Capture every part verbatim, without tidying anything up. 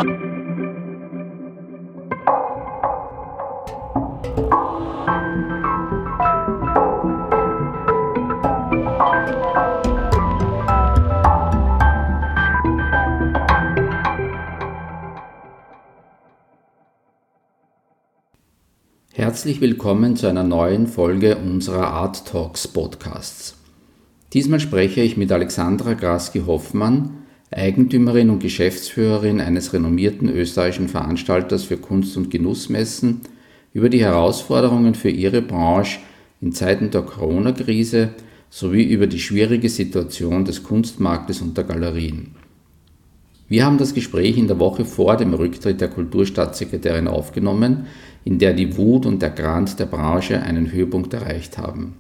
Herzlich willkommen zu einer neuen Folge unserer Art Talks Podcasts. Diesmal spreche ich mit Alexandra Graski-Hoffmann, Eigentümerin und Geschäftsführerin eines renommierten österreichischen Veranstalters für Kunst- und Genussmessen, über die Herausforderungen für ihre Branche in Zeiten der Corona-Krise sowie über die schwierige Situation des Kunstmarktes und der Galerien. Wir haben das Gespräch in der Woche vor dem Rücktritt der Kulturstaatssekretärin aufgenommen, in der die Wut und der Grant der Branche einen Höhepunkt erreicht haben.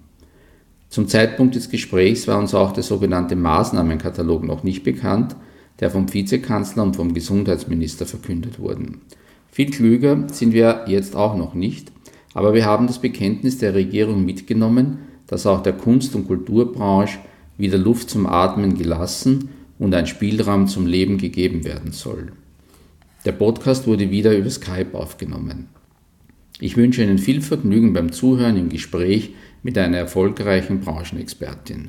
Zum Zeitpunkt des Gesprächs war uns auch der sogenannte Maßnahmenkatalog noch nicht bekannt, der vom Vizekanzler und vom Gesundheitsminister verkündet wurden. Viel klüger sind wir jetzt auch noch nicht, aber wir haben das Bekenntnis der Regierung mitgenommen, dass auch der Kunst- und Kulturbranche wieder Luft zum Atmen gelassen und ein Spielraum zum Leben gegeben werden soll. Der Podcast wurde wieder über Skype aufgenommen. Ich wünsche Ihnen viel Vergnügen beim Zuhören im Gespräch mit einer erfolgreichen Branchenexpertin.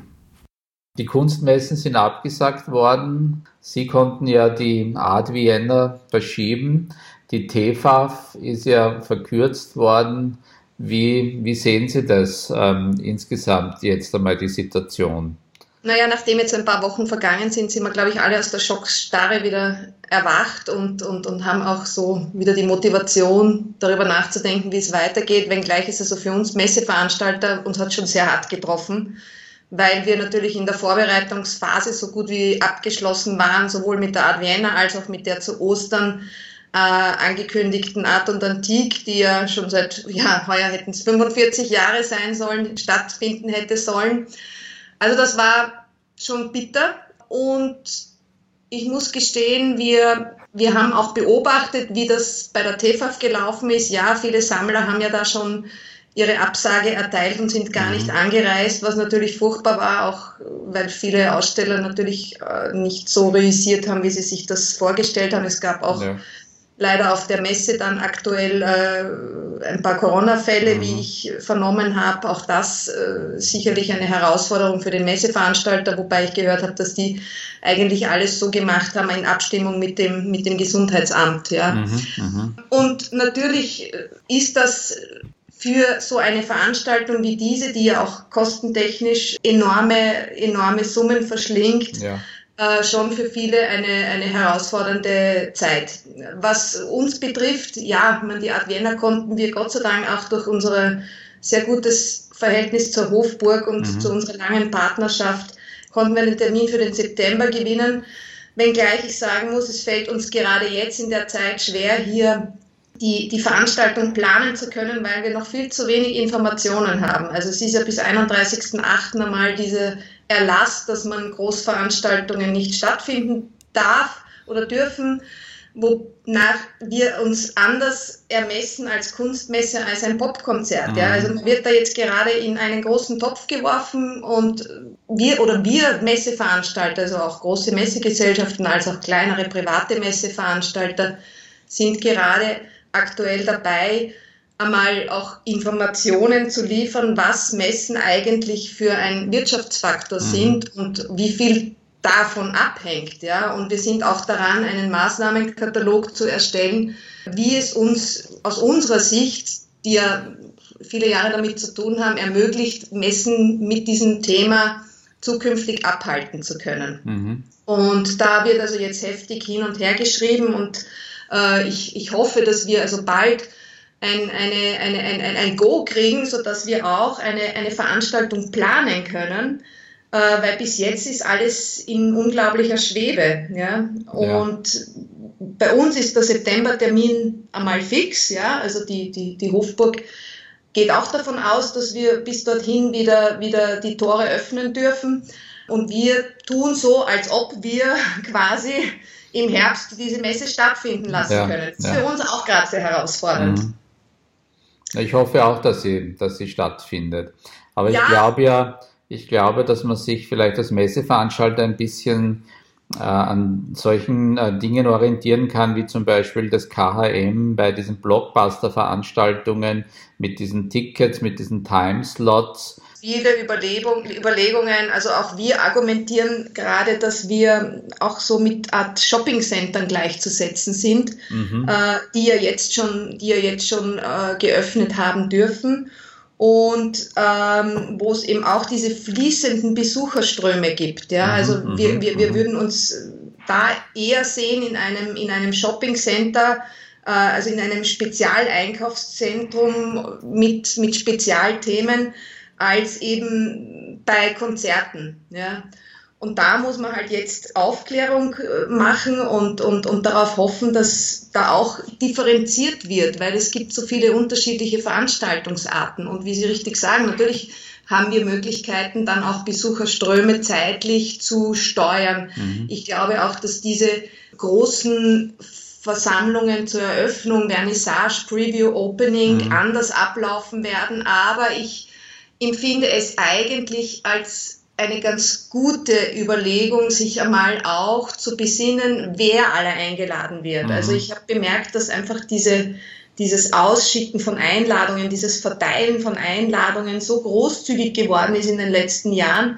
Die Kunstmessen sind abgesagt worden. Sie konnten ja die Art Vienna verschieben. Die T F A F ist ja verkürzt worden. Wie, wie sehen Sie das ähm, insgesamt jetzt einmal die Situation? Naja, nachdem jetzt ein paar Wochen vergangen sind, sind wir, glaube ich, alle aus der Schockstarre wieder erwacht und, und, und haben auch so wieder die Motivation, darüber nachzudenken, wie es weitergeht. Wenngleich ist es also für uns Messeveranstalter, uns hat schon sehr hart getroffen, weil wir natürlich in der Vorbereitungsphase so gut wie abgeschlossen waren, sowohl mit der Art Vienna als auch mit der zu Ostern äh, angekündigten Art und Antique, die ja schon seit, ja, heuer hätten es fünfundvierzig Jahre sein sollen, stattfinden hätte sollen. Also das war schon bitter und ich muss gestehen, wir, wir haben auch beobachtet, wie das bei der T F A F gelaufen ist. Ja, viele Sammler haben ja da schon ihre Absage erteilt und sind gar nicht angereist, was natürlich furchtbar war, auch weil viele Aussteller natürlich nicht so realisiert haben, wie sie sich das vorgestellt haben. Es gab auch ja. leider auf der Messe dann aktuell äh, ein paar Corona-Fälle, mhm. wie ich vernommen habe. Auch das äh, sicherlich eine Herausforderung für den Messeveranstalter, wobei ich gehört habe, dass die eigentlich alles so gemacht haben in Abstimmung mit dem, mit dem Gesundheitsamt. Ja. Mhm, mhm. Und natürlich ist das für so eine Veranstaltung wie diese, die ja auch kostentechnisch enorme, enorme Summen verschlingt, ja. Äh, schon für viele eine, eine herausfordernde Zeit. Was uns betrifft, ja, man, die Art Vienna konnten wir Gott sei Dank auch durch unser sehr gutes Verhältnis zur Hofburg und mhm. zu unserer langen Partnerschaft, konnten wir einen Termin für den September gewinnen. Wenngleich ich sagen muss, es fällt uns gerade jetzt in der Zeit schwer, hier die, die Veranstaltung planen zu können, weil wir noch viel zu wenig Informationen haben. Also es ist ja bis einunddreißigsten achten einmal diese Erlass, dass man Großveranstaltungen nicht stattfinden darf oder dürfen, wonach wir uns anders ermessen als Kunstmesse als ein Popkonzert. Mhm. Ja. Also man wird da jetzt gerade in einen großen Topf geworfen und wir oder wir Messeveranstalter, also auch große Messegesellschaften als auch kleinere private Messeveranstalter, sind gerade aktuell dabei, einmal auch Informationen zu liefern, was Messen eigentlich für ein Wirtschaftsfaktor mhm. sind und wie viel davon abhängt. Ja? Und wir sind auch daran, einen Maßnahmenkatalog zu erstellen, wie es uns aus unserer Sicht, die ja viele Jahre damit zu tun haben, ermöglicht, Messen mit diesem Thema zukünftig abhalten zu können. Mhm. Und da wird also jetzt heftig hin und her geschrieben und äh, ich, ich hoffe, dass wir also bald Ein, eine, eine, ein, ein Go kriegen, sodass wir auch eine, eine Veranstaltung planen können, äh, weil bis jetzt ist alles in unglaublicher Schwebe. Ja? Und ja. bei uns ist der Septembertermin einmal fix, ja? Also die, die, die Hofburg geht auch davon aus, dass wir bis dorthin wieder, wieder die Tore öffnen dürfen. Und wir tun so, als ob wir quasi im Herbst diese Messe stattfinden lassen ja, können. Das ist ja. für uns auch gerade sehr herausfordernd. Mhm. Ich hoffe auch, dass sie, dass sie stattfindet. Aber ja. ich glaube ja, ich glaube, dass man sich vielleicht als Messeveranstalter ein bisschen äh, an solchen äh, Dingen orientieren kann, wie zum Beispiel das K H M bei diesen Blockbuster-Veranstaltungen mit diesen Tickets, mit diesen Timeslots. Viele Überlegung, Überlegungen, also auch wir argumentieren gerade, dass wir auch so mit Art Shoppingcentern gleichzusetzen sind, mhm. äh, die ja jetzt schon, die ja jetzt schon äh, geöffnet haben dürfen und ähm, wo es eben auch diese fließenden Besucherströme gibt. Ja? Also mhm. wir, wir, wir würden uns da eher sehen in einem, in einem Shoppingcenter, äh, also in einem Spezialeinkaufszentrum mit, mit Spezialthemen, als eben bei Konzerten. Ja. Und da muss man halt jetzt Aufklärung machen und, und, und darauf hoffen, dass da auch differenziert wird, weil es gibt so viele unterschiedliche Veranstaltungsarten. Und wie Sie richtig sagen, natürlich haben wir Möglichkeiten, dann auch Besucherströme zeitlich zu steuern. Mhm. Ich glaube auch, dass diese großen Versammlungen zur Eröffnung, Vernissage, Preview, Opening mhm. anders ablaufen werden, aber ich empfinde es eigentlich als eine ganz gute Überlegung, sich einmal auch zu besinnen, wer alle eingeladen wird. Mhm. Also ich habe bemerkt, dass einfach diese, dieses Ausschicken von Einladungen, dieses Verteilen von Einladungen so großzügig geworden ist in den letzten Jahren,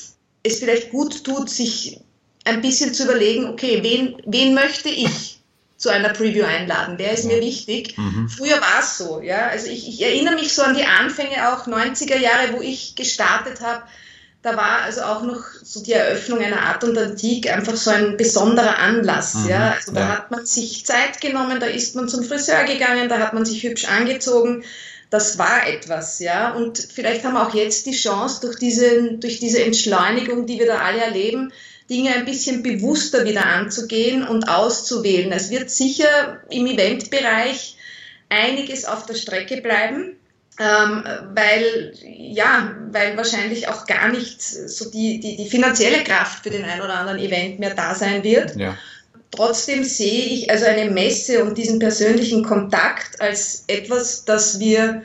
es vielleicht gut tut, sich ein bisschen zu überlegen, okay, wen, wen möchte ich zu einer Preview einladen? Wer ist mir wichtig? Mhm. Früher war es so, ja. Also ich, ich erinnere mich so an die Anfänge auch neunziger Jahre, wo ich gestartet habe. Da war also auch noch so die Eröffnung einer Art und Antique einfach so ein besonderer Anlass, mhm. ja. Also da ja. hat man sich Zeit genommen, da ist man zum Friseur gegangen, da hat man sich hübsch angezogen. Das war etwas, ja. Und vielleicht haben wir auch jetzt die Chance, durch diese, durch diese Entschleunigung, die wir da alle erleben, Dinge ein bisschen bewusster wieder anzugehen und auszuwählen. Es wird sicher im Eventbereich einiges auf der Strecke bleiben, ähm, weil, ja, weil wahrscheinlich auch gar nicht so die, die, die finanzielle Kraft für den ein oder anderen Event mehr da sein wird. Ja. Trotzdem sehe ich also eine Messe und diesen persönlichen Kontakt als etwas, das wir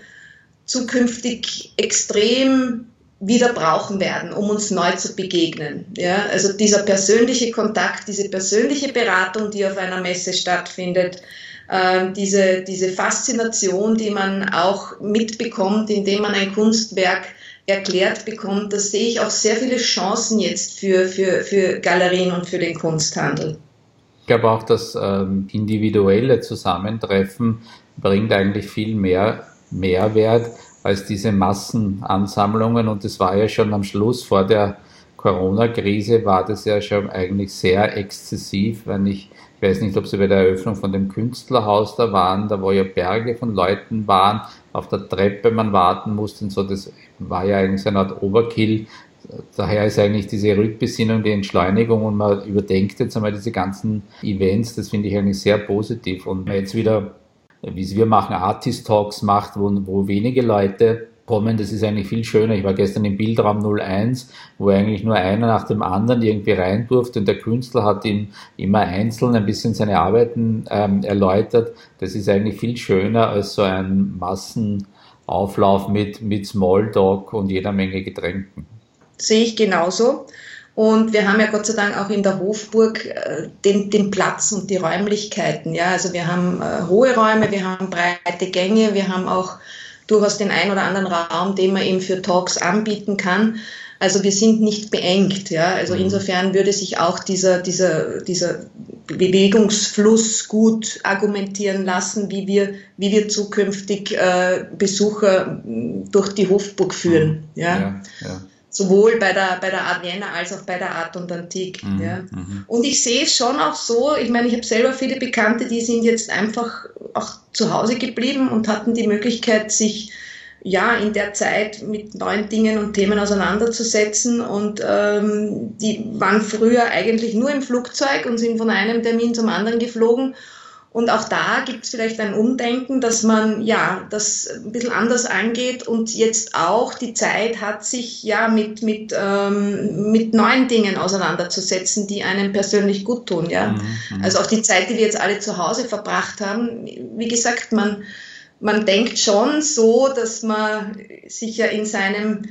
zukünftig extrem wieder brauchen werden, um uns neu zu begegnen. Ja, also dieser persönliche Kontakt, diese persönliche Beratung, die auf einer Messe stattfindet, äh, diese, diese Faszination, die man auch mitbekommt, indem man ein Kunstwerk erklärt bekommt, da sehe ich auch sehr viele Chancen jetzt für, für, für Galerien und für den Kunsthandel. Ich glaube auch, das ähm, individuelle Zusammentreffen bringt eigentlich viel mehr Mehrwert als diese Massenansammlungen, und das war ja schon am Schluss vor der Corona-Krise, war das ja schon eigentlich sehr exzessiv, wenn ich, ich weiß nicht, ob Sie bei der Eröffnung von dem Künstlerhaus da waren, da wo ja Berge von Leuten waren, auf der Treppe man warten musste und so, das war ja eigentlich so eine Art Overkill. Daher ist eigentlich diese Rückbesinnung, die Entschleunigung, und man überdenkt jetzt einmal diese ganzen Events, das finde ich eigentlich sehr positiv. Und jetzt wieder, wie es wir machen, Artist Talks macht, wo, wo wenige Leute kommen, das ist eigentlich viel schöner. Ich war gestern im Bildraum null eins, wo eigentlich nur einer nach dem anderen irgendwie rein durfte, und der Künstler hat ihm immer einzeln ein bisschen seine Arbeiten ähm, erläutert. Das ist eigentlich viel schöner als so ein Massenauflauf mit, mit Smalltalk und jeder Menge Getränken. Sehe ich genauso. Und wir haben ja Gott sei Dank auch in der Hofburg äh, den, den Platz und die Räumlichkeiten. Ja, also wir haben äh, hohe Räume, wir haben breite Gänge, wir haben auch durchaus den ein oder anderen Raum, den man eben für Talks anbieten kann. Also wir sind nicht beengt. Ja, also insofern würde sich auch dieser, dieser, dieser Bewegungsfluss gut argumentieren lassen, wie wir, wie wir zukünftig äh, Besucher durch die Hofburg führen. Ja. Ja, ja. Sowohl bei der, bei der Art Vienna als auch bei der Art und Antique. Mhm, ja. Mhm. Und ich sehe es schon auch so, ich meine, ich habe selber viele Bekannte, die sind jetzt einfach auch zu Hause geblieben und hatten die Möglichkeit, sich ja in der Zeit mit neuen Dingen und Themen auseinanderzusetzen. Und ähm, die waren früher eigentlich nur im Flugzeug und sind von einem Termin zum anderen geflogen. Und auch da gibt es vielleicht ein Umdenken, dass man ja das ein bisschen anders angeht und jetzt auch die Zeit hat, sich ja mit mit ähm, mit neuen Dingen auseinanderzusetzen, die einem persönlich gut tun. Ja, mhm. Also auch die Zeit, die wir jetzt alle zu Hause verbracht haben. Wie gesagt, man man denkt schon so, dass man sich ja in seinem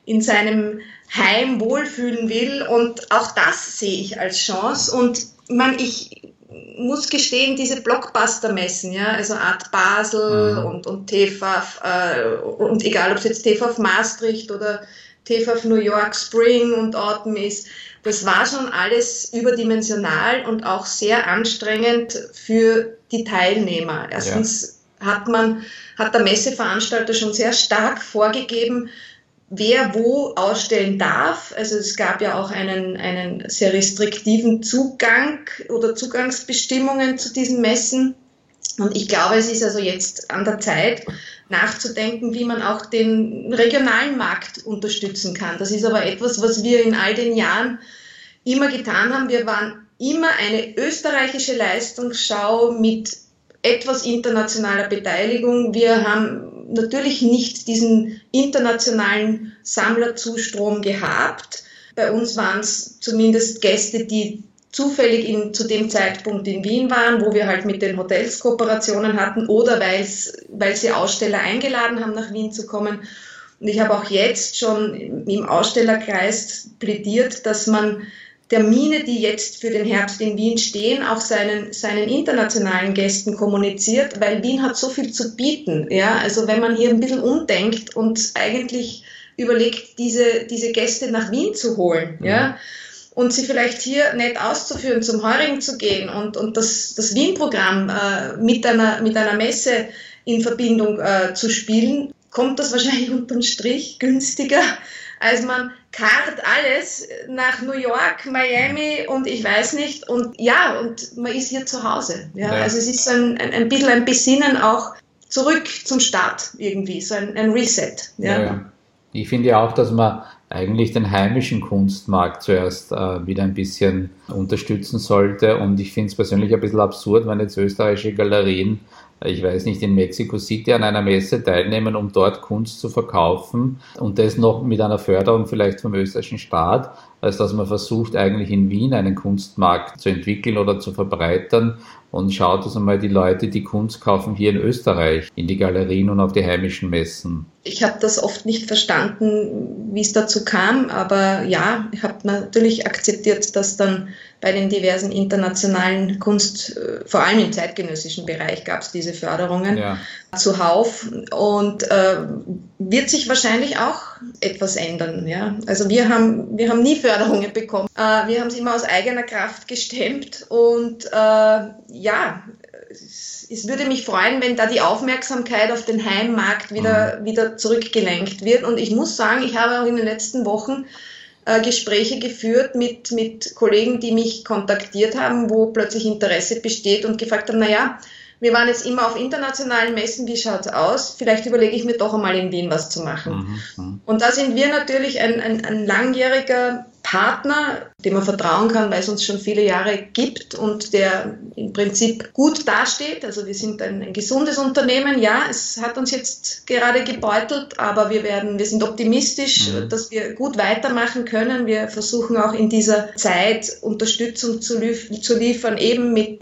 in seinem Heim wohlfühlen will. Und auch das sehe ich als Chance. Und ich meine, ich muss gestehen, diese Blockbuster-Messen, ja, also Art Basel mhm. und, und T F A F, äh, und egal ob es jetzt T F A F Maastricht oder T F A F New York Spring und Autumn ist, das war schon alles überdimensional und auch sehr anstrengend für die Teilnehmer. Erstens ja. hat man, hat der Messeveranstalter schon sehr stark vorgegeben, wer wo ausstellen darf. Also es gab ja auch einen, einen sehr restriktiven Zugang oder Zugangsbestimmungen zu diesen Messen. Und ich glaube, es ist also jetzt an der Zeit, nachzudenken, wie man auch den regionalen Markt unterstützen kann. Das ist aber etwas, was wir in all den Jahren immer getan haben. Wir waren immer eine österreichische Leistungsschau mit etwas internationaler Beteiligung. Wir haben natürlich nicht diesen internationalen Sammlerzustrom gehabt. Bei uns waren es zumindest Gäste, die zufällig in, zu dem Zeitpunkt in Wien waren, wo wir halt mit den Hotels Kooperationen hatten oder weil's, weil sie Aussteller eingeladen haben, nach Wien zu kommen. Und ich habe auch jetzt schon im Ausstellerkreis plädiert, dass man Termine, die jetzt für den Herbst in Wien stehen, auch seinen, seinen internationalen Gästen kommuniziert, weil Wien hat so viel zu bieten. Ja? Also wenn man hier ein bisschen umdenkt und eigentlich überlegt, diese, diese Gäste nach Wien zu holen, mhm. ja, und sie vielleicht hier nett auszuführen, zum Heurigen zu gehen und, und das, das Wien-Programm äh, mit, einer, mit einer Messe in Verbindung äh, zu spielen, kommt das wahrscheinlich unterm Strich günstiger, als man karrt alles nach New York, Miami und ich weiß nicht. Und ja, und man ist hier zu Hause. Ja? Ja. Also es ist so ein, ein, ein bisschen ein Besinnen auch zurück zum Start irgendwie, so ein, ein Reset. Ja? Ja. Ich finde ja auch, dass man eigentlich den heimischen Kunstmarkt zuerst äh, wieder ein bisschen unterstützen sollte. Und ich finde es persönlich ein bisschen absurd, wenn jetzt österreichische Galerien, ich weiß nicht, in Mexico City an einer Messe teilnehmen, um dort Kunst zu verkaufen und das noch mit einer Förderung vielleicht vom österreichischen Staat, als dass man versucht, eigentlich in Wien einen Kunstmarkt zu entwickeln oder zu verbreitern. Und schaut also mal die Leute, die Kunst kaufen, hier in Österreich, in die Galerien und auf die heimischen Messen. Ich habe das oft nicht verstanden, wie es dazu kam, aber ja, ich habe natürlich akzeptiert, dass dann bei den diversen internationalen Kunst, vor allem im zeitgenössischen Bereich, gab es diese Förderungen ja. zuhauf und äh, wird sich wahrscheinlich auch etwas ändern. Ja? Also wir haben, wir haben nie Förderungen bekommen. Äh, wir haben es immer aus eigener Kraft gestemmt und äh, ja, es, es würde mich freuen, wenn da die Aufmerksamkeit auf den Heimmarkt wieder, mhm. wieder zurückgelenkt wird. Und ich muss sagen, ich habe auch in den letzten Wochen äh, Gespräche geführt mit, mit Kollegen, die mich kontaktiert haben, wo plötzlich Interesse besteht und gefragt haben, naja, wir waren jetzt immer auf internationalen Messen, wie schaut's aus? Vielleicht überlege ich mir doch einmal in Wien was zu machen. Mhm. Und da sind wir natürlich ein, ein, ein langjähriger Partner, dem man vertrauen kann, weil es uns schon viele Jahre gibt und der im Prinzip gut dasteht. Also wir sind ein, ein gesundes Unternehmen. Ja, es hat uns jetzt gerade gebeutelt, aber wir werden, wir sind optimistisch, mhm. dass wir gut weitermachen können. Wir versuchen auch in dieser Zeit Unterstützung zu, lief- zu liefern, eben mit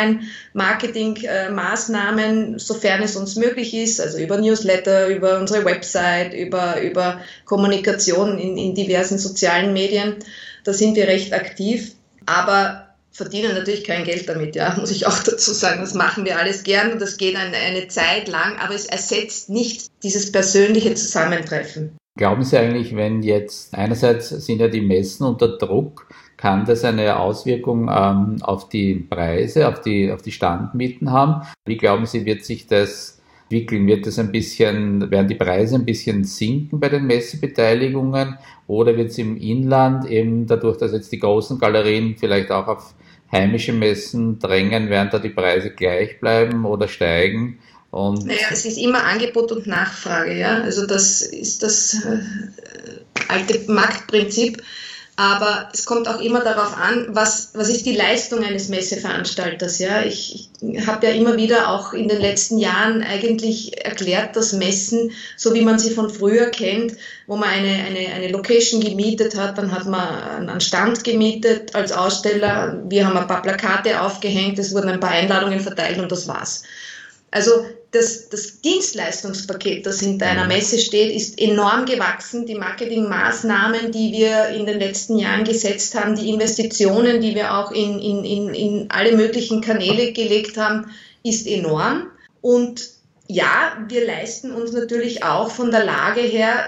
Online-Marketing-Maßnahmen, sofern es uns möglich ist, also über Newsletter, über unsere Website, über, über Kommunikation in, in diversen sozialen Medien. Da sind wir recht aktiv, aber verdienen natürlich kein Geld damit, ja, muss ich auch dazu sagen. Das machen wir alles gern und das geht eine, eine Zeit lang, aber es ersetzt nicht dieses persönliche Zusammentreffen. Glauben Sie eigentlich, wenn jetzt, einerseits sind ja die Messen unter Druck, kann das eine Auswirkung ähm, auf die Preise, auf die, auf die Standmieten haben? Wie glauben Sie, wird sich das entwickeln? Wird das ein bisschen, werden die Preise ein bisschen sinken bei den Messebeteiligungen oder wird es im Inland eben dadurch, dass jetzt die großen Galerien vielleicht auch auf heimische Messen drängen, werden da die Preise gleich bleiben oder steigen? Und naja, es ist immer Angebot und Nachfrage, ja. Also das ist das äh, alte Marktprinzip. Aber es kommt auch immer darauf an, was, was ist die Leistung eines Messeveranstalters. Ja? Ich, ich habe ja immer wieder auch in den letzten Jahren eigentlich erklärt, dass Messen, so wie man sie von früher kennt, wo man eine, eine, eine Location gemietet hat, dann hat man einen Stand gemietet als Aussteller, wir haben ein paar Plakate aufgehängt, es wurden ein paar Einladungen verteilt und das war's. Also das, das Dienstleistungspaket, das hinter einer Messe steht, ist enorm gewachsen. Die Marketingmaßnahmen, die wir in den letzten Jahren gesetzt haben, die Investitionen, die wir auch in, in, in, in alle möglichen Kanäle gelegt haben, ist enorm. Und ja, wir leisten uns natürlich auch von der Lage her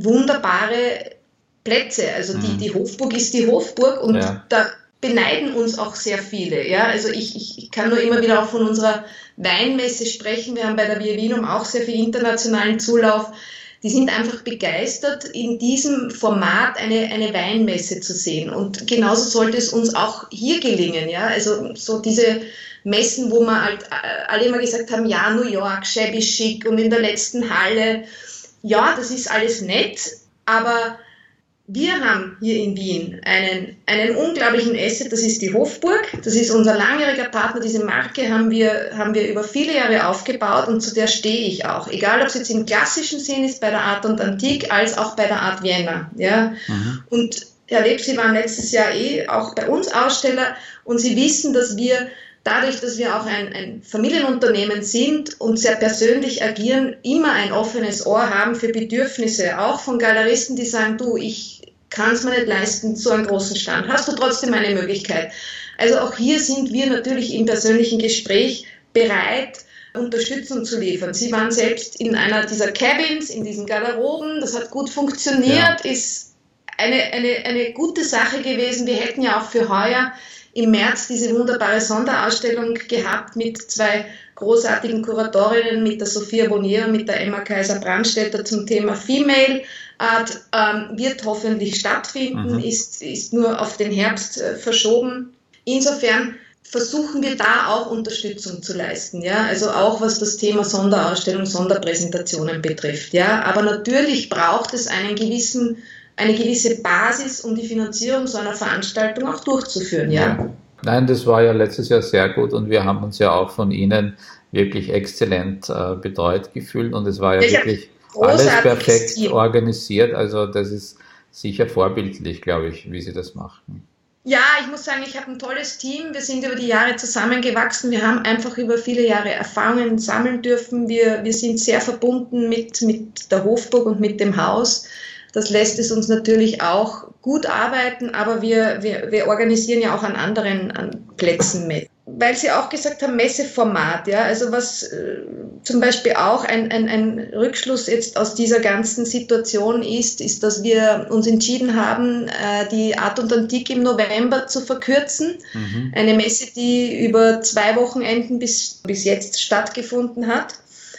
wunderbare Plätze. Also die, die Hofburg ist die Hofburg und ja. da beneiden uns auch sehr viele. Ja? Also ich, ich, ich kann nur immer wieder auch von unserer Weinmesse sprechen. Wir haben bei der Via Vinum auch sehr viel internationalen Zulauf. Die sind einfach begeistert, in diesem Format eine, eine Weinmesse zu sehen. Und genauso sollte es uns auch hier gelingen. Ja? Also so diese Messen, wo wir halt alle immer gesagt haben, ja, New York, shabby chic und in der letzten Halle. Ja, das ist alles nett, aber wir haben hier in Wien einen, einen unglaublichen Asset, das ist die Hofburg. Das ist unser langjähriger Partner. Diese Marke haben wir, haben wir über viele Jahre aufgebaut und zu der stehe ich auch. Egal, ob es jetzt im klassischen Sinn ist bei der Art und Antique, als auch bei der Art Vienna. Ja? Mhm. Und Herr Leb, Sie waren letztes Jahr eh auch bei uns Aussteller und Sie wissen, dass wir dadurch, dass wir auch ein, ein Familienunternehmen sind und sehr persönlich agieren, immer ein offenes Ohr haben für Bedürfnisse, auch von Galeristen, die sagen, du, ich kann es mir nicht leisten, so einen großen Stand. Hast du trotzdem eine Möglichkeit? Also auch hier sind wir natürlich im persönlichen Gespräch bereit, Unterstützung zu liefern. Sie waren selbst in einer dieser Cabins, in diesen Garderoben, das hat gut funktioniert, ja. Ist eine, eine, eine gute Sache gewesen. Wir hätten ja auch für heuer im März diese wunderbare Sonderausstellung gehabt mit zwei großartigen Kuratorinnen, mit der Sophia Bonnier und mit der Emma Kaiser-Brandstätter zum Thema Female Art, ähm, wird hoffentlich stattfinden, mhm. ist, ist nur auf den Herbst äh, verschoben. Insofern versuchen wir da auch Unterstützung zu leisten, ja, also auch was das Thema Sonderausstellung, Sonderpräsentationen betrifft, ja, aber natürlich braucht es einen gewissen eine gewisse Basis, um die Finanzierung so einer Veranstaltung auch durchzuführen. Ja? Ja. Nein, das war ja letztes Jahr sehr gut und wir haben uns ja auch von Ihnen wirklich exzellent äh, betreut gefühlt und es war ja ich wirklich alles perfekt Team. organisiert. Also das ist sicher vorbildlich, glaube ich, wie Sie das machen. Ja, ich muss sagen, ich habe ein tolles Team. Wir sind über die Jahre zusammengewachsen. Wir haben einfach über viele Jahre Erfahrungen sammeln dürfen. Wir, wir sind sehr verbunden mit, mit der Hofburg und mit dem Haus. Das lässt es uns natürlich auch gut arbeiten, aber wir, wir, wir organisieren ja auch an anderen an Plätzen mit. Weil Sie auch gesagt haben, Messeformat, ja, also was äh, zum Beispiel auch ein, ein, ein Rückschluss jetzt aus dieser ganzen Situation ist, ist, dass wir uns entschieden haben, äh, die Art und Antique im November zu verkürzen. Mhm. Eine Messe, die über zwei Wochenenden bis, bis jetzt stattgefunden hat.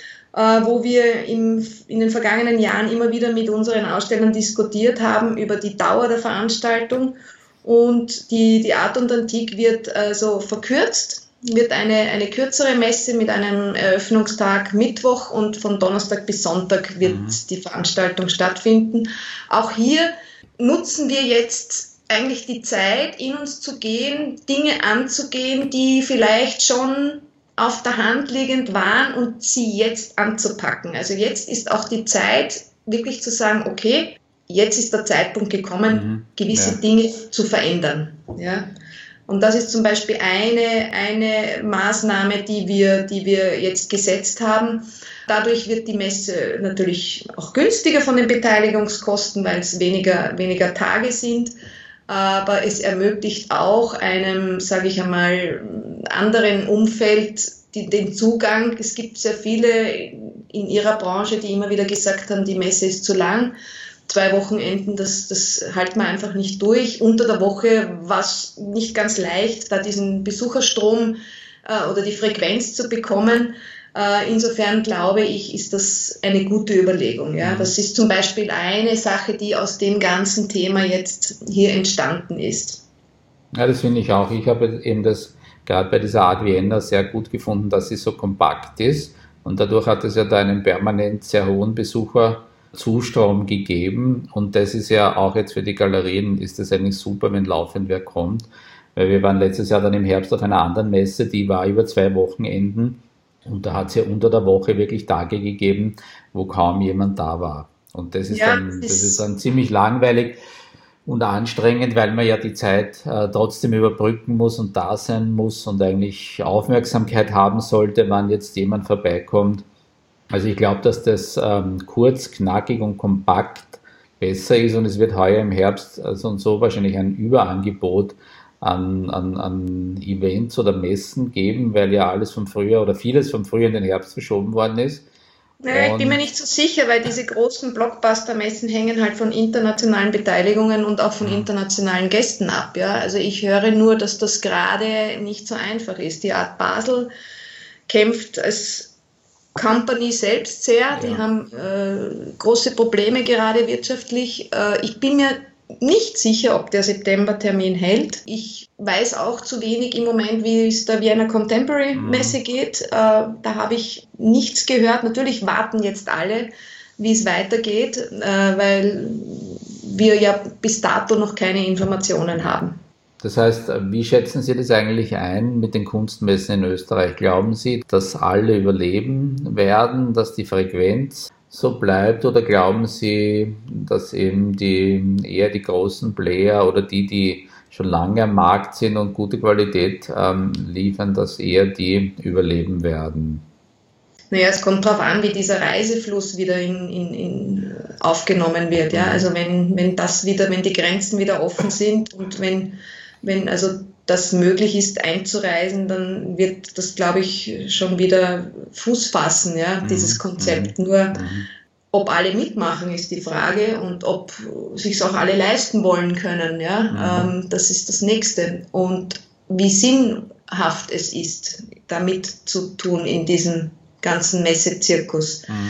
Wo wir im, in den vergangenen Jahren immer wieder mit unseren Ausstellern diskutiert haben über die Dauer der Veranstaltung und die, die Art und Antique wird also verkürzt, wird eine, eine kürzere Messe mit einem Eröffnungstag Mittwoch und von Donnerstag bis Sonntag wird mhm. die Veranstaltung stattfinden. Auch hier nutzen wir jetzt eigentlich die Zeit, in uns zu gehen, Dinge anzugehen, die vielleicht schon auf der Hand liegend waren und sie jetzt anzupacken. Also jetzt ist auch die Zeit, wirklich zu sagen, okay, jetzt ist der Zeitpunkt gekommen, mhm. gewisse ja. Dinge zu verändern. Ja? Und das ist zum Beispiel eine, eine Maßnahme, die wir, die wir jetzt gesetzt haben. Dadurch wird die Messe natürlich auch günstiger von den Beteiligungskosten, weil es weniger, weniger Tage sind. Aber es ermöglicht auch einem, sage ich einmal, anderen Umfeld die, den Zugang. Es gibt sehr viele in ihrer Branche, die immer wieder gesagt haben, die Messe ist zu lang. Zwei Wochenenden, das, das halten wir einfach nicht durch. Unter der Woche war es nicht ganz leicht, da diesen Besucherstrom äh, oder die Frequenz zu bekommen. Äh, insofern glaube ich, ist das eine gute Überlegung. Ja? Das ist zum Beispiel eine Sache, die aus dem ganzen Thema jetzt hier entstanden ist. Ja, das finde ich auch. Ich habe eben das gerade bei dieser Art Vienna sehr gut gefunden, dass sie so kompakt ist und dadurch hat es ja da einen permanent sehr hohen Besucherzustrom gegeben und das ist ja auch jetzt für die Galerien ist das eigentlich super, wenn laufend wer kommt, weil wir waren letztes Jahr dann im Herbst auf einer anderen Messe, die war über zwei Wochenenden. Und da hat es ja unter der Woche wirklich Tage gegeben, wo kaum jemand da war. Und das ist, ja, dann, das ist dann ziemlich langweilig. und anstrengend, weil man ja die Zeit äh, trotzdem überbrücken muss und da sein muss und eigentlich Aufmerksamkeit haben sollte, wann jetzt jemand vorbeikommt. Also ich glaube, dass das ähm, kurz, knackig und kompakt besser ist und es wird heuer im Herbst also und so wahrscheinlich ein Überangebot an, an, an Events oder Messen geben, weil ja alles vom Frühjahr oder vieles vom Frühjahr in den Herbst verschoben worden ist. Naja, ich bin mir nicht so sicher, weil diese großen Blockbuster-Messen hängen halt von internationalen Beteiligungen und auch von internationalen Gästen ab. Ja? Also ich höre nur, dass das gerade nicht so einfach ist. Die Art Basel kämpft als Company selbst sehr. Ja. Die haben äh, große Probleme gerade wirtschaftlich. Äh, ich bin mir nicht sicher, ob der September-Termin hält. Ich weiß auch zu wenig im Moment, wie es der Vienna Contemporary Messe geht. Äh, da habe ich nichts gehört. Natürlich warten jetzt alle, wie es weitergeht, äh, weil wir ja bis dato noch keine Informationen haben. Das heißt, wie schätzen Sie das eigentlich ein mit den Kunstmessen in Österreich? Glauben Sie, dass alle überleben werden, dass die Frequenz so bleibt, oder glauben Sie, dass eben die eher die großen Player oder die, die schon lange am Markt sind und gute Qualität ähm, liefern, dass eher die überleben werden? Naja, es kommt darauf an, wie dieser Reisefluss wieder in, in, in aufgenommen wird. Ja? Also wenn, wenn das wieder, wenn die Grenzen wieder offen sind und wenn, wenn also das möglich ist einzureisen, dann wird das, glaube ich, schon wieder Fuß fassen, ja, mhm. dieses Konzept. Mhm. Nur ob alle mitmachen, ist die Frage, und ob sich es auch alle leisten wollen können, ja, mhm. ähm, das ist das Nächste. Und wie sinnhaft es ist, damit zu tun in diesem ganzen Messezirkus. Mhm.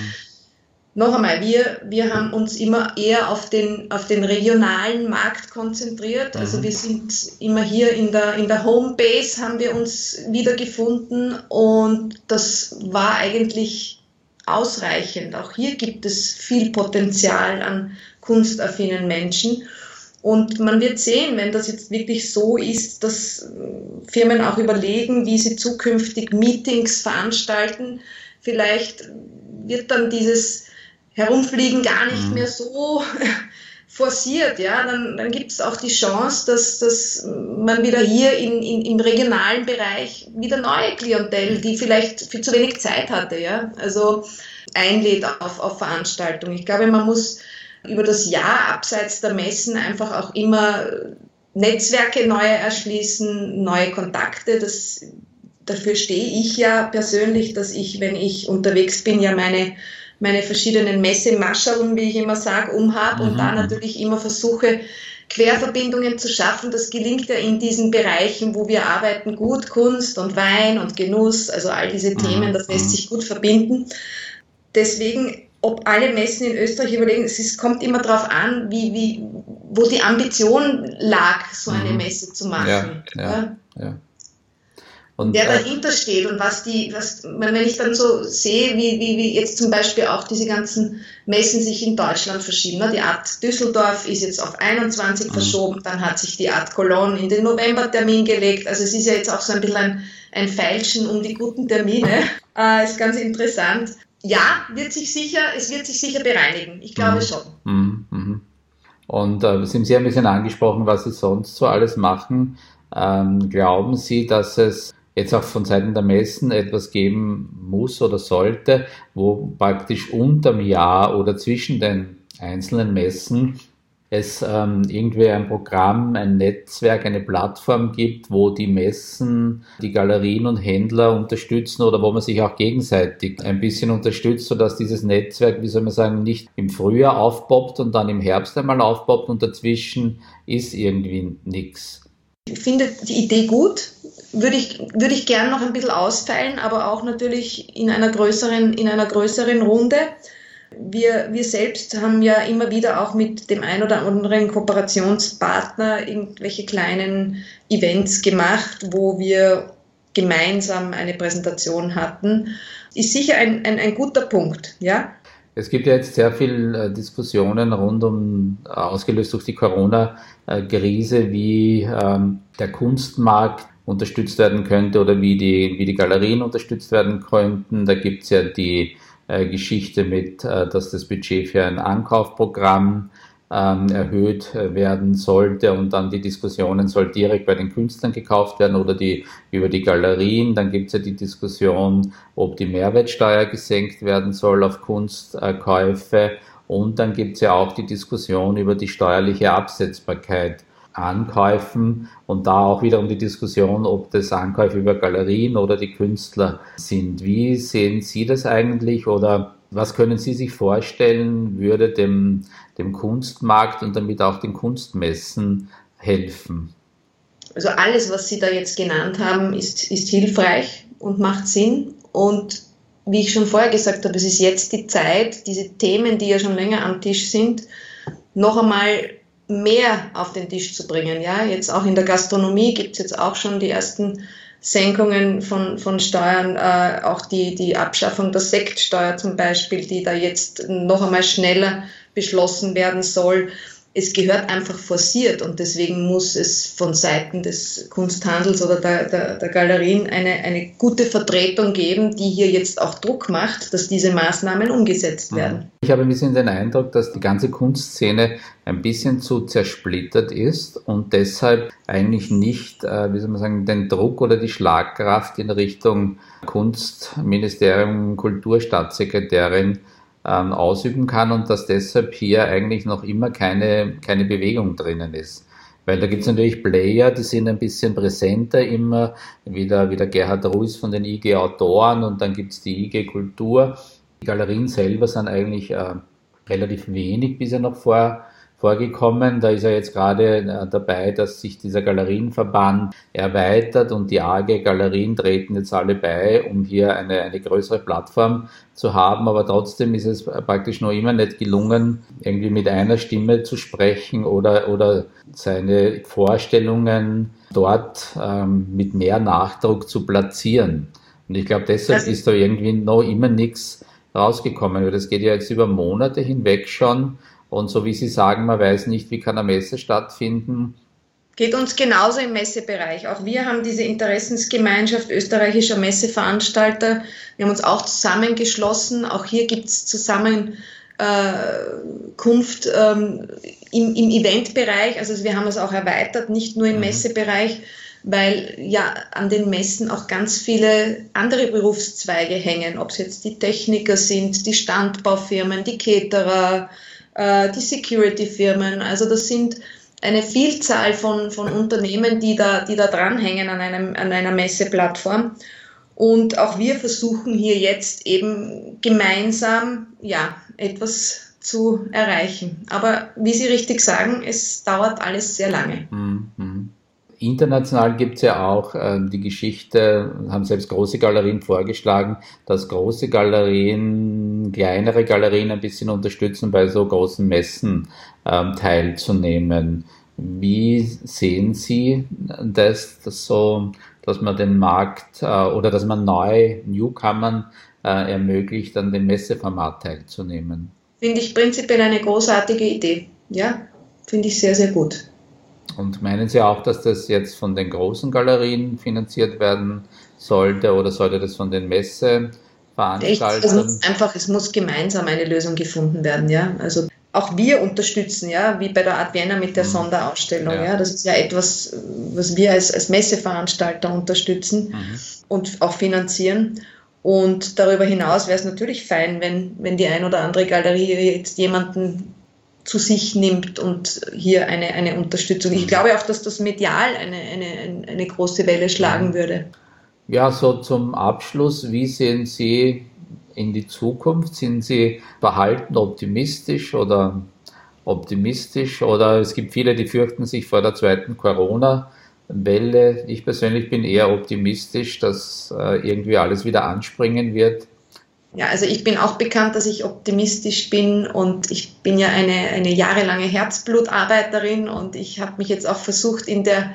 Noch einmal, wir, wir haben uns immer eher auf den, auf den regionalen Markt konzentriert. Also wir sind immer hier in der, in der Homebase, haben wir uns wiedergefunden, und das war eigentlich ausreichend. Auch hier gibt es viel Potenzial an kunstaffinen Menschen. Und man wird sehen, wenn das jetzt wirklich so ist, dass Firmen auch überlegen, wie sie zukünftig Meetings veranstalten, vielleicht wird dann dieses Herumfliegen gar nicht mhm. mehr so forciert, ja, dann, dann gibt es auch die Chance, dass, dass man wieder hier in, in, im regionalen Bereich wieder neue Klientel, die vielleicht viel zu wenig Zeit hatte, ja, also einlädt auf, auf Veranstaltungen. Ich glaube, man muss über das Jahr abseits der Messen einfach auch immer Netzwerke neu erschließen, neue Kontakte. Das, dafür stehe ich ja persönlich, dass ich, wenn ich unterwegs bin, ja meine meine verschiedenen Messemascherln, wie ich immer sage, umhabe, mhm. und da natürlich immer versuche, Querverbindungen zu schaffen. Das gelingt ja in diesen Bereichen, wo wir arbeiten, gut. Kunst und Wein und Genuss, also all diese Themen, das lässt sich gut verbinden. Deswegen, ob alle Messen in Österreich überlegen, es ist, kommt immer darauf an, wie, wie, wo die Ambition lag, so eine mhm. Messe zu machen. Ja, ja, ja. ja. Und, wer dahinter steht und was die, was, wenn ich dann so sehe, wie, wie, wie jetzt zum Beispiel auch diese ganzen Messen sich in Deutschland verschieben. Ne? Die Art Düsseldorf ist jetzt auf einundzwanzig mhm. verschoben, dann hat sich die Art Cologne in den Novembertermin gelegt. Also es ist ja jetzt auch so ein bisschen ein, ein Feilschen um die guten Termine. Äh, ist ganz interessant. Ja, wird sich sicher, es wird sich sicher bereinigen. Ich glaube mhm. schon. Mhm. Mhm. Und äh, Sie haben sehr ein bisschen angesprochen, was Sie sonst so alles machen. Ähm, glauben Sie, dass es jetzt auch von Seiten der Messen etwas geben muss oder sollte, wo praktisch unterm Jahr oder zwischen den einzelnen Messen es ähm, irgendwie ein Programm, ein Netzwerk, eine Plattform gibt, wo die Messen, die Galerien und Händler unterstützen oder wo man sich auch gegenseitig ein bisschen unterstützt, sodass dieses Netzwerk, wie soll man sagen, nicht im Frühjahr aufpoppt und dann im Herbst einmal aufpoppt und dazwischen ist irgendwie nichts. Ich finde die Idee gut, würde ich, würde ich gern noch ein bisschen ausfeilen, aber auch natürlich in einer größeren, in einer größeren Runde. Wir, wir selbst haben ja immer wieder auch mit dem ein oder anderen Kooperationspartner irgendwelche kleinen Events gemacht, wo wir gemeinsam eine Präsentation hatten. Ist sicher ein, ein, ein guter Punkt, ja. Es gibt ja jetzt sehr viele Diskussionen rund um, ausgelöst durch die Corona-Krise, wie ähm, der Kunstmarkt unterstützt werden könnte oder wie die, wie die Galerien unterstützt werden könnten. Da gibt es ja die äh, Geschichte mit, äh, dass das Budget für ein Ankaufprogramm ähm, erhöht werden sollte und dann die Diskussionen, soll direkt bei den Künstlern gekauft werden oder die über die Galerien. Dann gibt es ja die Diskussion, ob die Mehrwertsteuer gesenkt werden soll auf Kunstkäufe, und dann gibt es ja auch die Diskussion über die steuerliche Absetzbarkeit Ankäufen und da auch wiederum die Diskussion, ob das Ankäufe über Galerien oder die Künstler sind. Wie sehen Sie das eigentlich, oder was können Sie sich vorstellen, würde dem, dem Kunstmarkt und damit auch den Kunstmessen helfen? Also alles, was Sie da jetzt genannt haben, ist, ist hilfreich und macht Sinn. Und wie ich schon vorher gesagt habe, es ist jetzt die Zeit, diese Themen, die ja schon länger am Tisch sind, noch einmal mehr auf den Tisch zu bringen. Ja, jetzt auch in der Gastronomie gibt es jetzt auch schon die ersten Senkungen von, von Steuern, äh, auch die, die Abschaffung der Sektsteuer zum Beispiel, die da jetzt noch einmal schneller beschlossen werden soll. Es gehört einfach forciert, und deswegen muss es von Seiten des Kunsthandels oder der, der, der Galerien eine, eine gute Vertretung geben, die hier jetzt auch Druck macht, dass diese Maßnahmen umgesetzt werden. Ich habe ein bisschen den Eindruck, dass die ganze Kunstszene ein bisschen zu zersplittert ist und deshalb eigentlich nicht, äh, wie soll man sagen, den Druck oder die Schlagkraft in Richtung Kunstministerium, Kulturstaatssekretärin ähm, ausüben kann, und dass deshalb hier eigentlich noch immer keine, keine Bewegung drinnen ist. Weil da gibt es natürlich Player, die sind ein bisschen präsenter immer, wie der, wie der Gerhard Ruiz von den I G Autoren, und dann gibt es die I G Kultur. Die Galerien selber sind eigentlich äh, relativ wenig bisher noch vor, vorgekommen. Da ist ja jetzt gerade äh, dabei, dass sich dieser Galerienverband erweitert, und die A G Galerien treten jetzt alle bei, um hier eine, eine größere Plattform zu haben. Aber trotzdem ist es praktisch noch immer nicht gelungen, irgendwie mit einer Stimme zu sprechen oder, oder seine Vorstellungen dort ähm, mit mehr Nachdruck zu platzieren. Und ich glaube, deshalb also ist da irgendwie noch immer nichts rausgekommen, weil das geht ja jetzt über Monate hinweg schon. Und so wie Sie sagen, man weiß nicht, wie kann eine Messe stattfinden. Geht uns genauso im Messebereich. Auch wir haben diese Interessensgemeinschaft österreichischer Messeveranstalter. Wir haben uns auch zusammengeschlossen. Auch hier gibt es Zusammenkunft ähm, im, im Eventbereich. Also wir haben es auch erweitert, nicht nur im mhm. Messebereich, weil ja an den Messen auch ganz viele andere Berufszweige hängen. Ob es jetzt die Techniker sind, die Standbaufirmen, die Caterer, die Security-Firmen, also das sind eine Vielzahl von, von Unternehmen, die da, die da dranhängen an, einem, an einer Messeplattform. Und auch wir versuchen hier jetzt eben gemeinsam ja, etwas zu erreichen. Aber wie Sie richtig sagen, es dauert alles sehr lange. Mhm. International gibt es ja auch äh, die Geschichte, haben selbst große Galerien vorgeschlagen, dass große Galerien, kleinere Galerien ein bisschen unterstützen, bei so großen Messen ähm, teilzunehmen. Wie sehen Sie das, dass, so, dass man den Markt äh, oder dass man neu Newcomern äh, ermöglicht, an dem Messeformat teilzunehmen? Finde ich prinzipiell eine großartige Idee. Ja, finde ich sehr, sehr gut. Und meinen Sie auch, dass das jetzt von den großen Galerien finanziert werden sollte, oder sollte das von den Messeveranstaltern? Es muss einfach, es muss gemeinsam eine Lösung gefunden werden, ja. Also auch wir unterstützen, ja, wie bei der Art Vienna mit der mhm. Sonderausstellung, ja. ja. Das ist ja etwas, was wir als, als Messeveranstalter unterstützen mhm. und auch finanzieren. Und darüber hinaus wäre es natürlich fein, wenn, wenn die ein oder andere Galerie jetzt jemanden zu sich nimmt und hier eine, eine Unterstützung. Ich glaube auch, dass das medial eine, eine, eine große Welle schlagen würde. Ja, so zum Abschluss, wie sehen Sie in die Zukunft? Sind Sie verhalten optimistisch oder optimistisch? Oder es gibt viele, die fürchten sich vor der zweiten Corona-Welle. Ich persönlich bin eher optimistisch, dass äh, irgendwie alles wieder anspringen wird. Ja, also ich bin auch bekannt, dass ich optimistisch bin, und ich bin ja eine, eine jahrelange Herzblutarbeiterin, und ich habe mich jetzt auch versucht, in der,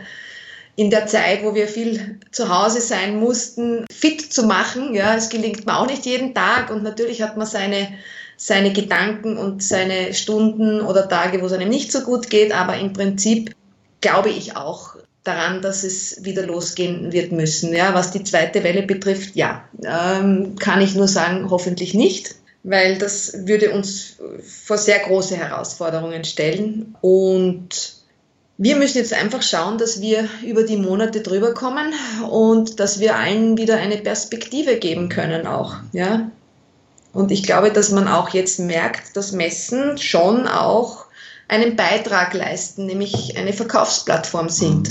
in der Zeit, wo wir viel zu Hause sein mussten, fit zu machen. Ja, es gelingt mir auch nicht jeden Tag, und natürlich hat man seine, seine Gedanken und seine Stunden oder Tage, wo es einem nicht so gut geht, aber im Prinzip glaube ich auch daran, dass es wieder losgehen wird müssen. Ja, was die zweite Welle betrifft, ja, ähm, kann ich nur sagen, hoffentlich nicht. weil das würde uns vor sehr große Herausforderungen stellen. Und wir müssen jetzt einfach schauen, dass wir über die Monate drüber kommen und dass wir allen wieder eine Perspektive geben können auch, ja. Und ich glaube, dass man auch jetzt merkt, dass Messen schon auch einen Beitrag leisten, nämlich eine Verkaufsplattform sind.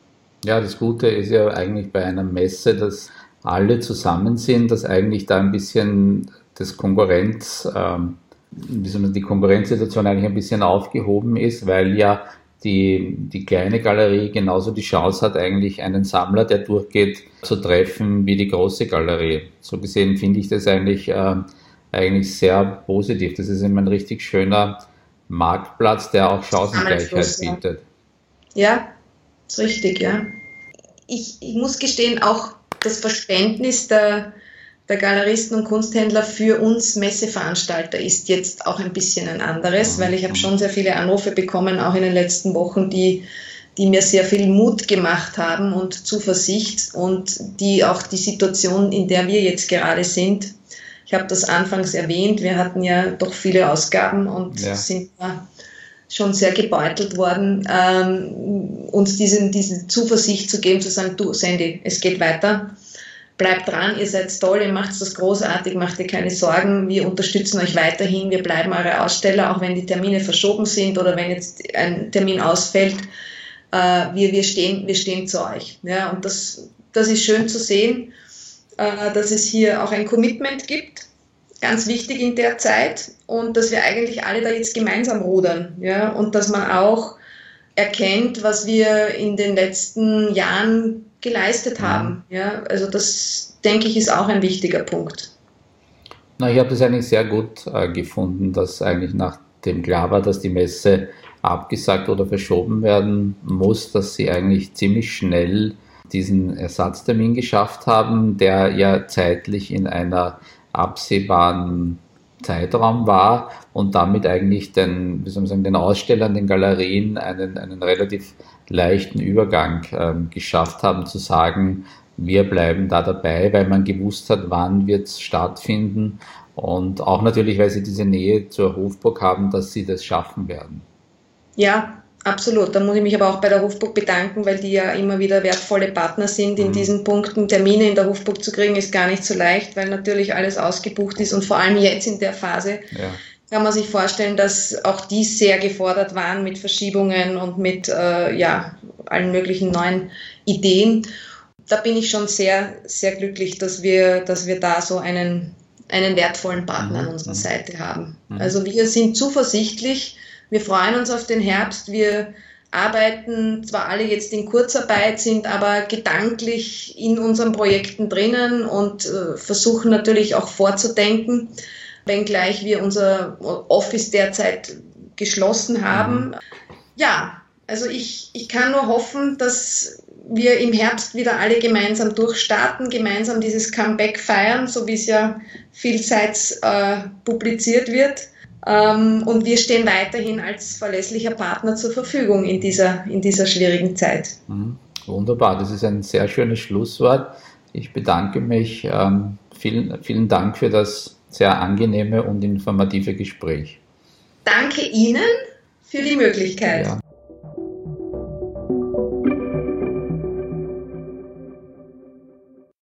Ja, das Gute ist ja eigentlich bei einer Messe, dass alle zusammen sind, dass eigentlich da ein bisschen das Konkurrenz, ähm, wie soll man, die Konkurrenzsituation eigentlich ein bisschen aufgehoben ist, weil ja die, die kleine Galerie genauso die Chance hat, eigentlich einen Sammler, der durchgeht, zu treffen wie die große Galerie. So gesehen finde ich das eigentlich, äh, eigentlich sehr positiv. Das ist immer ein richtig schöner Marktplatz, der auch Chancengleichheit bietet. Ja, ist richtig, ja. Ich, ich muss gestehen, auch das Verständnis der, der Galeristen und Kunsthändler für uns Messeveranstalter ist jetzt auch ein bisschen ein anderes, weil ich habe schon sehr viele Anrufe bekommen, auch in den letzten Wochen, die, die mir sehr viel Mut gemacht haben und Zuversicht und die auch die Situation, in der wir jetzt gerade sind, ich habe das anfangs erwähnt, wir hatten ja doch viele Ausgaben und ja. sind da schon sehr gebeutelt worden, ähm, uns diesen, diese Zuversicht zu geben, zu sagen, du Sandy, es geht weiter, bleibt dran, ihr seid toll, ihr macht das großartig, macht ihr keine Sorgen, wir unterstützen euch weiterhin, wir bleiben eure Aussteller, auch wenn die Termine verschoben sind oder wenn jetzt ein Termin ausfällt, äh, wir, wir, stehen, wir stehen zu euch. Ja, und das, das ist schön zu sehen, äh, dass es hier auch ein Commitment gibt, ganz wichtig in der Zeit, und dass wir eigentlich alle da jetzt gemeinsam rudern, ja, und dass man auch erkennt, was wir in den letzten Jahren geleistet haben, ja, also das, denke ich, ist auch ein wichtiger Punkt. Na, ich habe das eigentlich sehr gut äh, gefunden, dass eigentlich nachdem klar war, dass die Messe abgesagt oder verschoben werden muss, dass sie eigentlich ziemlich schnell diesen Ersatztermin geschafft haben, der ja zeitlich in einer absehbaren Zeitraum war und damit eigentlich den, wie soll man sagen, den Ausstellern, den Galerien einen, einen relativ leichten Übergang ähm, geschafft haben, zu sagen, wir bleiben da dabei, weil man gewusst hat, wann wird es stattfinden, und auch natürlich, weil sie diese Nähe zur Hofburg haben, dass sie das schaffen werden. Ja, absolut. Da muss ich mich aber auch bei der Hofburg bedanken, weil die ja immer wieder wertvolle Partner sind in mhm. diesen Punkten. Termine in der Hofburg zu kriegen ist gar nicht so leicht, weil natürlich alles ausgebucht ist, und vor allem jetzt in der Phase ja. kann man sich vorstellen, dass auch die sehr gefordert waren mit Verschiebungen und mit äh, ja, allen möglichen neuen Ideen. Da bin ich schon sehr, sehr glücklich, dass wir, dass wir da so einen, einen wertvollen Partner mhm. an unserer Seite haben. Mhm. Also wir sind zuversichtlich. Wir freuen uns auf den Herbst. Wir arbeiten zwar alle jetzt in Kurzarbeit, sind aber gedanklich in unseren Projekten drinnen und äh, versuchen natürlich auch vorzudenken, wenngleich wir unser Office derzeit geschlossen haben. Ja, also ich, ich kann nur hoffen, dass wir im Herbst wieder alle gemeinsam durchstarten, gemeinsam dieses Comeback feiern, so wie es ja vielseits äh, publiziert wird. Ähm, und wir stehen weiterhin als verlässlicher Partner zur Verfügung in dieser, in dieser schwierigen Zeit. Mhm. Wunderbar, das ist ein sehr schönes Schlusswort. Ich bedanke mich. Ähm, vielen, vielen Dank für das sehr angenehme und informative Gespräch. Danke Ihnen für die Möglichkeit. Ja.